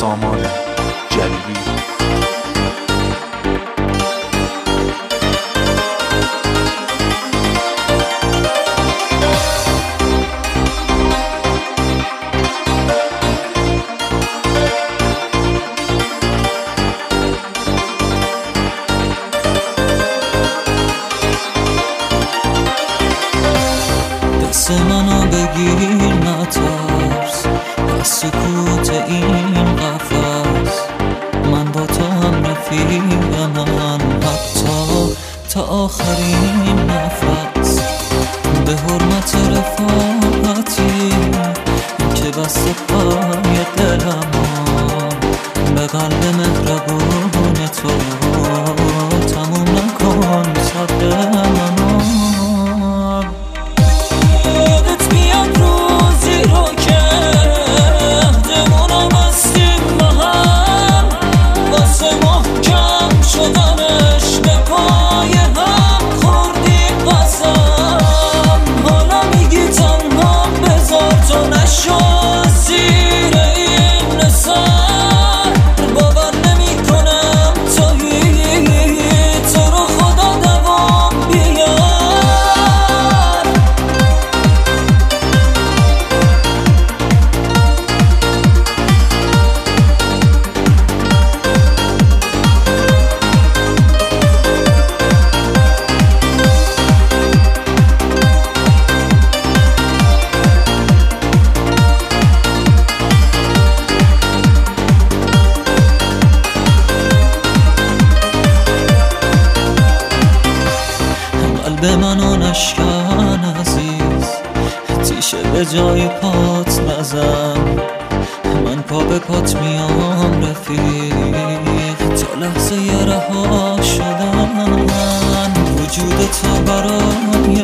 سامان جلیلی. دست منو بگیر نترس از سکوت این قفس، من با تو هم رفیقم حتی تا آخرین نفس. به حرمت رفاقتی که بسته پای دلم، به قلب مهربون تو تموم نکن صبر منو. قلب منو نشکن عزیز، تیشه به جای پات نزن، من پا به پات میام رفیق تا لحظه رها شدن. وجود تو برای